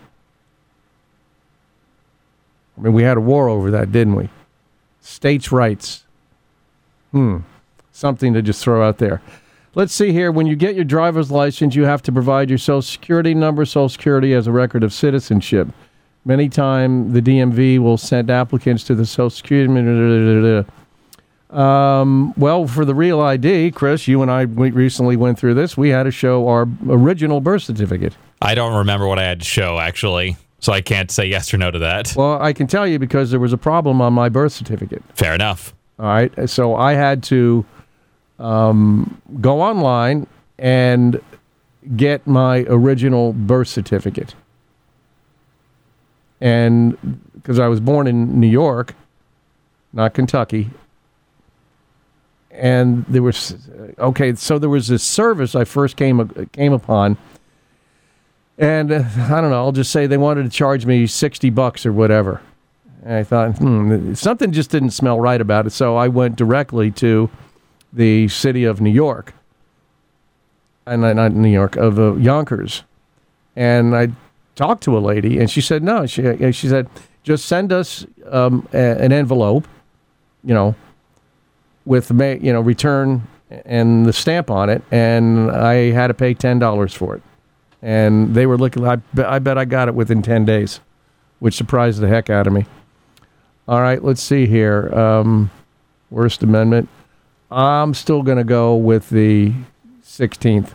I mean, we had a war over that, didn't we? States' rights. Hmm. Something to just throw out there. Let's see here. When you get your driver's license, you have to provide your Social Security number. Social Security as a record of citizenship. Many times, the D M V will send applicants to the Social Security. Um, well, for the Real I D, Chris, you and I we recently went through this. We had to show our original birth certificate. I don't remember what I had to show, actually. So I can't say yes or no to that. Well, I can tell you because there was a problem on my birth certificate. Fair enough. All right. So I had to um, go online and get my original birth certificate. And because I was born in New York, not Kentucky. And there was, okay, so there was this service I first came came upon. And uh, I don't know, I'll just say they wanted to charge me sixty bucks or whatever. And I thought, hmm, something just didn't smell right about it. So I went directly to the city of New York. And uh, not New York, of uh, Yonkers. And I talked to a lady, and she said, no. She, she said, just send us um, a, an envelope, you know, with, you know, return and the stamp on it. And I had to pay ten dollars for it. And they were looking, I, I bet I got it within ten days, which surprised the heck out of me. All right, let's see here. Um, worst amendment. I'm still going to go with the sixteenth.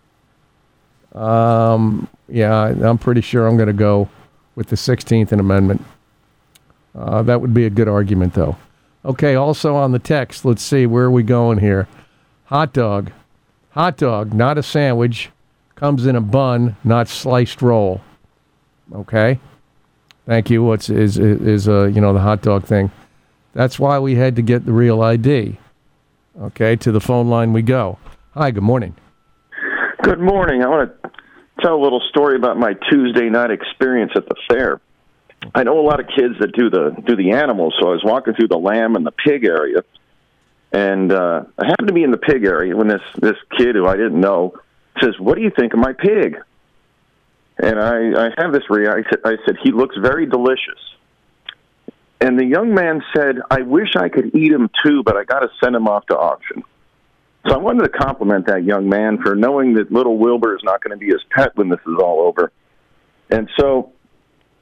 Um, yeah, I'm pretty sure I'm going to go with the sixteenth amendment. Uh, that would be a good argument, though. Okay, also on the text, let's see, where are we going here? Hot dog. Hot dog, not a sandwich. Comes in a bun, not sliced roll. Okay? Thank you. What's is is, is uh, you know, the hot dog thing. That's why we had to get the Real I D. Okay, to the phone line we go. Hi, good morning. Good morning. I want to tell a little story about my Tuesday night experience at the fair. I know a lot of kids that do the do the animals, so I was walking through the lamb and the pig area, and uh, I happened to be in the pig area when this, this kid who I didn't know says, "What do you think of my pig?" And I, I have this reaction. I said, "He looks very delicious." And the young man said, "I wish I could eat him too, but I got to send him off to auction." So I wanted to compliment that young man for knowing that little Wilbur is not going to be his pet when this is all over. And so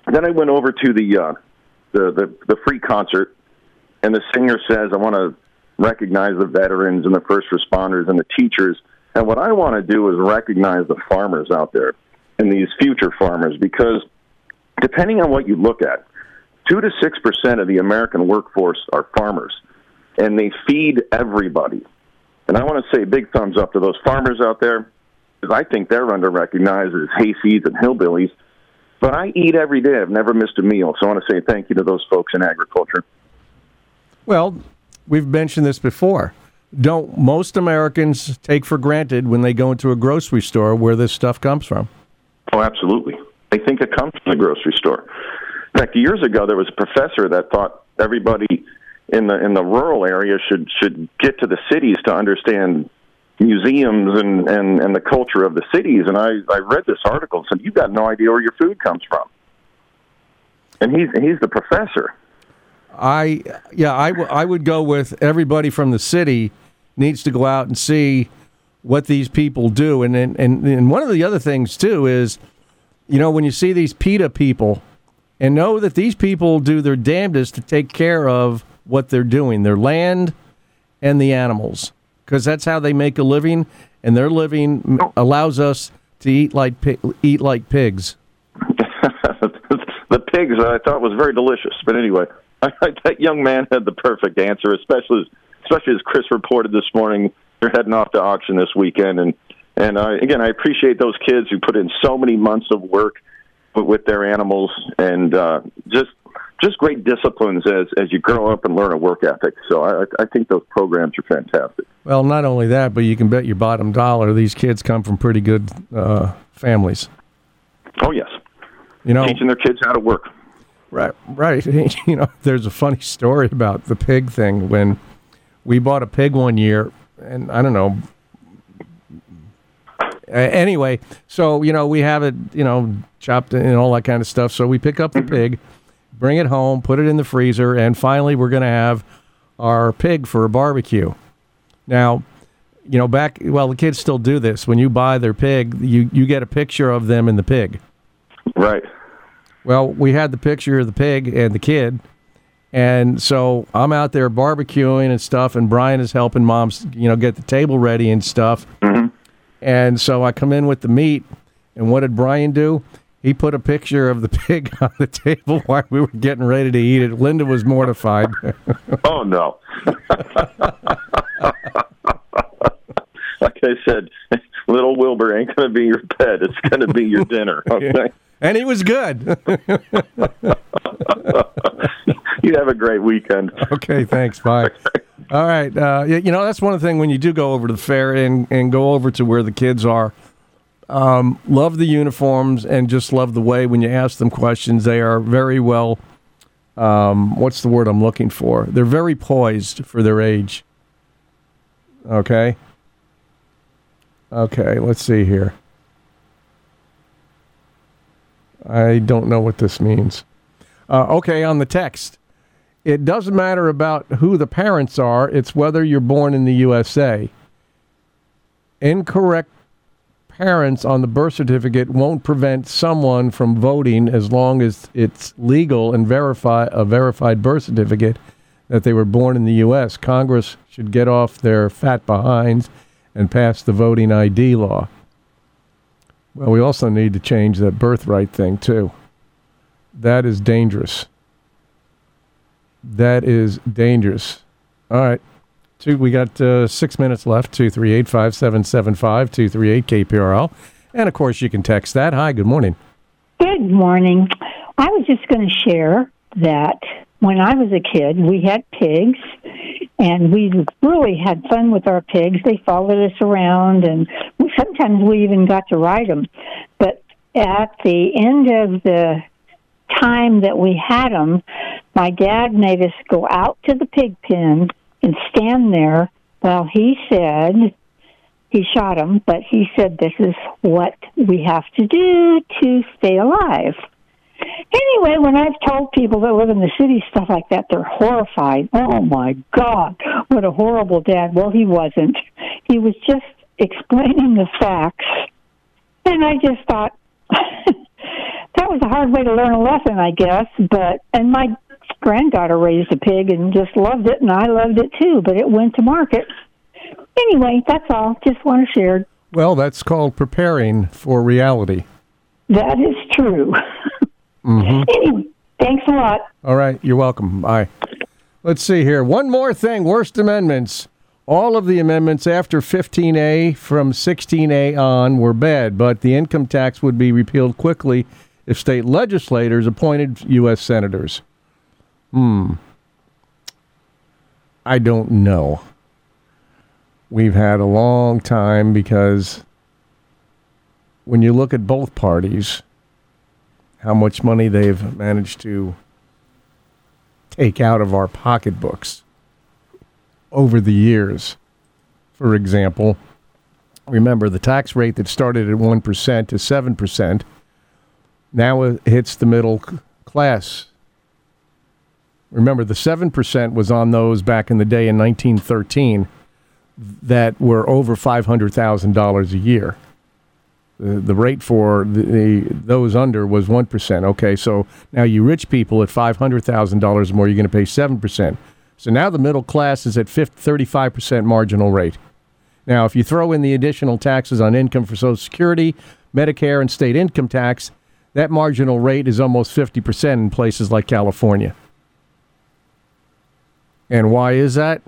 then I went over to the, uh, the, the, the free concert, and the singer says, I want to recognize the veterans and the first responders and the teachers. And what I want to do is recognize the farmers out there and these future farmers, because depending on what you look at, two to six percent of the American workforce are farmers, and they feed everybody. And I want to say big thumbs up to those farmers out there, because I think they're under-recognized as hayseeds and hillbillies. But I eat every day. I've never missed a meal. So I want to say thank you to those folks in agriculture. Well, we've mentioned this before. Don't most Americans take for granted when they go into a grocery store where this stuff comes from? Oh, absolutely. They think it comes from the grocery store. In fact, years ago, there was a professor that thought everybody in the in the rural area should should get to the cities to understand museums and, and, and the culture of the cities. And I, I read this article and said, you've got no idea where your food comes from. And he's he's the professor. I yeah, I, w- I would go with everybody from the city needs to go out and see what these people do. And and, and, and one of the other things, too, is, you know, when you see these PETA people, and know that these people do their damnedest to take care of what they're doing, their land and the animals, because that's how they make a living, and their living allows us to eat like pi- eat like pigs. The pigs, I thought, was very delicious. But anyway, I, I, that young man had the perfect answer, especially as, especially as Chris reported this morning. They're heading off to auction this weekend, and and I, again, I appreciate those kids who put in so many months of work with, with their animals, and uh, just just great disciplines as as you grow up and learn a work ethic. So I, I think those programs are fantastic. Well, not only that, but you can bet your bottom dollar these kids come from pretty good uh, families. Oh yes, you know, teaching their kids how to work. Right, right. You know, there's a funny story about the pig thing. When we bought a pig one year, and I don't know. Uh, anyway, so, you know, we have it, you know, chopped and all that kind of stuff. So we pick up the pig, bring it home, put it in the freezer, and finally we're going to have our pig for a barbecue. Now, you know, back, well, the kids still do this. When you buy their pig, you, you get a picture of them and the pig. Right. Well, we had the picture of the pig and the kid, and so I'm out there barbecuing and stuff, and Brian is helping Mom, you know, get the table ready and stuff. Mm-hmm. And so I come in with the meat, and what did Brian do? He put a picture of the pig on the table while we were getting ready to eat it. Linda was mortified. Oh, no. Like I said, little Wilbur ain't going to be your pet. It's going to be your dinner, okay? And he was good. You have a great weekend. Okay, thanks. Bye. All right. Uh, you know, that's one thing when you do go over to the fair and, and go over to where the kids are. Um, love the uniforms and just love the way when you ask them questions, they are very well, um, what's the word I'm looking for? They're very poised for their age. Okay. Okay, let's see here. I don't know what this means. Uh, okay, on the text. It doesn't matter about who the parents are, it's whether you're born in the U S A. Incorrect parents on the birth certificate won't prevent someone from voting as long as it's legal and verify a verified birth certificate that they were born in the U S. Congress should get off their fat behinds and pass the voting I D law. Well, we also need to change that birthright thing, too. That is dangerous. That is dangerous. All right. Two, we got uh, six minutes left. two three eight, five seven seven five, two three eight K P R L. And, of course, you can text that. Hi, good morning. Good morning. I was just going to share that when I was a kid, we had pigs, and we really had fun with our pigs. They followed us around, and we, sometimes we even got to ride them. But at the end of the time that we had them, my dad made us go out to the pig pen and stand there while he said, he shot them, but he said, this is what we have to do to stay alive. Anyway, when I've told people that live in the city stuff like that, they're horrified. Oh, my God, what a horrible dad. Well, he wasn't. He was just explaining the facts. And I just thought, that was a hard way to learn a lesson, I guess. But and my granddaughter raised a pig and just loved it, and I loved it too. But it went to market. Anyway, that's all. Just want to share. Well, that's called preparing for reality. That is true. Mm-hmm. Anyway, thanks a lot. All right, you're welcome. Bye. Let's see here. One more thing. Worst amendments. All of the amendments after fifteen A from sixteen A on were bad, but the income tax would be repealed quickly if state legislators appointed U S senators. Hmm. I don't know. We've had a long time because when you look at both parties, how much money they've managed to take out of our pocketbooks over the years. For example, remember the tax rate that started at one percent to seven percent now it hits the middle class. Remember, the seven percent was on those back in the day in nineteen thirteen that were over five hundred thousand dollars a year. The, the rate for the, the those under was one percent. Okay, so now you rich people at five hundred thousand dollars more, you're going to pay seven percent. So now the middle class is at thirty-five percent marginal rate. Now, if you throw in the additional taxes on income for Social Security, Medicare, and state income tax, that marginal rate is almost fifty percent in places like California. And why is that?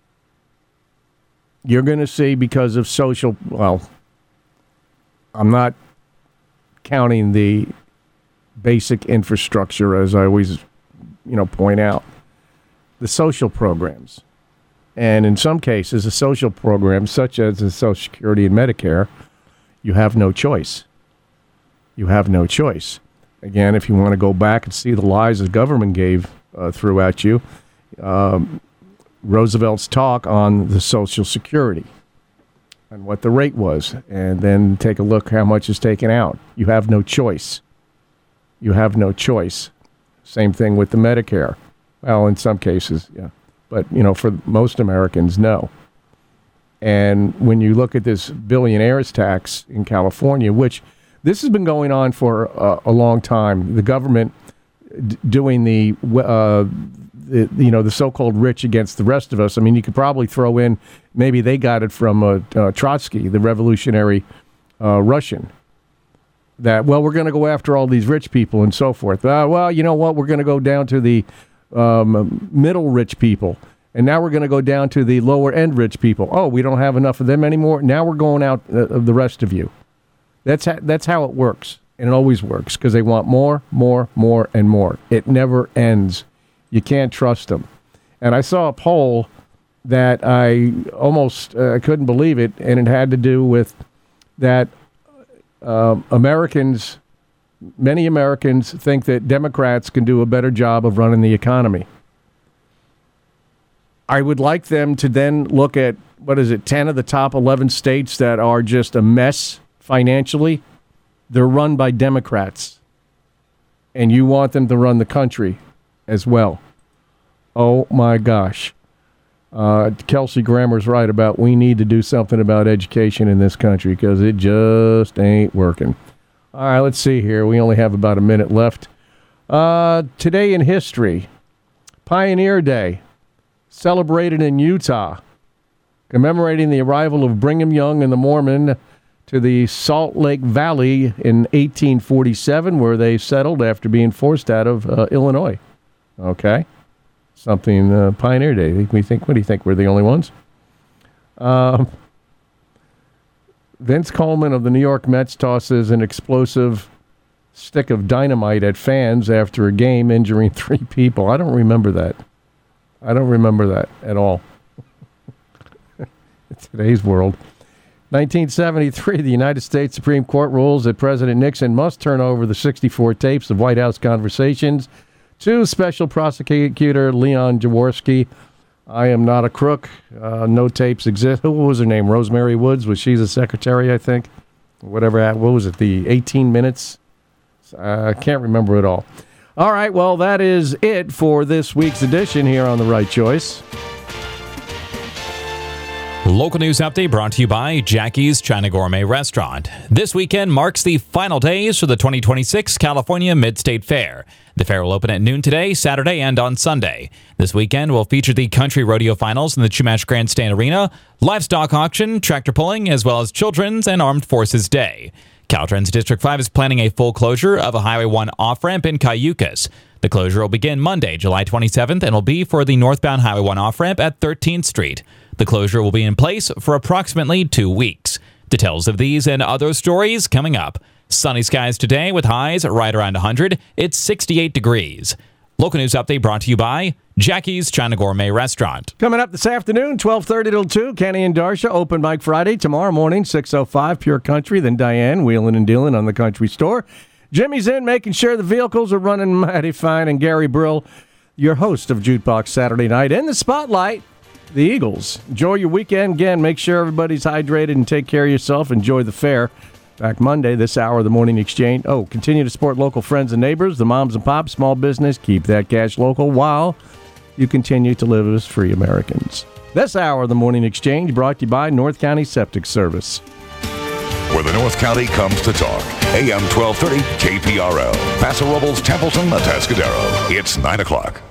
You're going to see because of social, well, I'm not counting the basic infrastructure, as I always, you know, point out. The social programs. And in some cases, the social programs, such as the Social Security and Medicare, you have no choice. You have no choice. Again, if you want to go back and see the lies the government gave uh, threw at you, um, Roosevelt's talk on the Social Security and what the rate was, and then take a look how much is taken out. You have no choice. You have no choice. Same thing with the Medicare. Well, in some cases, yeah. But, you know, for most Americans, no. And when you look at this billionaires tax in California, which this has been going on for uh, a long time, the government d- doing the, uh, the, you know, the so-called rich against the rest of us. I mean, you could probably throw in, maybe they got it from uh, uh, Trotsky, the revolutionary uh, Russian. That, well, we're going to go after all these rich people and so forth. Uh, well, you know what? We're going to go down to the um, middle rich people. And now we're going to go down to the lower end rich people. Oh, we don't have enough of them anymore. Now we're going out uh, of the rest of you. That's ha- that's how it works. And it always works because they want more, more, more, and more. It never ends. You can't trust them. And I saw a poll that I almost uh, couldn't believe it. And it had to do with that uh, Americans... Many Americans think that Democrats can do a better job of running the economy. I would like them to then look at, what is it, ten of the top eleven states that are just a mess financially. They're run by Democrats. And you want them to run the country as well. Oh, my gosh. Uh, Kelsey Grammer's right about we need to do something about education in this country because it just ain't working. All right, let's see here. We only have about a minute left. Uh, today in history, Pioneer Day, celebrated in Utah, commemorating the arrival of Brigham Young and the Mormon to the Salt Lake Valley in eighteen forty-seven, where they settled after being forced out of uh, Illinois. Okay, something uh, Pioneer Day. We think. What do you think? We're the only ones. Um. Vince Coleman of the New York Mets tosses an explosive stick of dynamite at fans after a game, injuring three people. I don't remember that. I don't remember that at all. In today's world. nineteen seventy-three, the United States Supreme Court rules that President Nixon must turn over the sixty-four tapes of White House conversations to Special Prosecutor Leon Jaworski. I am not a crook. Uh, no tapes exist. Who was her name? Rosemary Woods? Was she the secretary, I think? Whatever. What was it? The eighteen minutes? I uh, can't remember it all. All right. Well, that is it for this week's edition here on The Right Choice. Local news update brought to you by Jackie's China Gourmet Restaurant. This weekend marks the final days for the twenty twenty-six California Mid-State Fair. The fair will open at noon today, Saturday, and on Sunday. This weekend will feature the Country Rodeo Finals in the Chumash Grandstand Arena, livestock auction, tractor pulling, as well as Children's and Armed Forces Day. Caltrans District five is planning a full closure of a Highway one off-ramp in Cayucas. The closure will begin Monday, July twenty-seventh, and will be for the northbound Highway one off-ramp at thirteenth Street. The closure will be in place for approximately two weeks. Details of these and other stories coming up. Sunny skies today with highs right around one hundred. It's sixty-eight degrees. Local news update brought to you by Jackie's China Gourmet Restaurant. Coming up this afternoon, twelve thirty till two, Kenny and Darsha, Open Mic Friday. Tomorrow morning, six oh five, Pure Country. Then Diane, wheeling and dealing on the Country Store. Jimmy's in, making sure the vehicles are running mighty fine. And Gary Brill, your host of Jukebox Saturday Night. In the spotlight, the Eagles. Enjoy your weekend. Again, make sure everybody's hydrated and take care of yourself. Enjoy the fair. Back Monday, this hour of the Morning Exchange. Oh, continue to support local friends and neighbors, the moms and pops, small business. Keep that cash local while you continue to live as free Americans. This hour of the Morning Exchange brought to you by North County Septic Service. Where the North County comes to talk. A M twelve thirty K P R L. Paso Robles, Templeton, Atascadero. It's nine o'clock.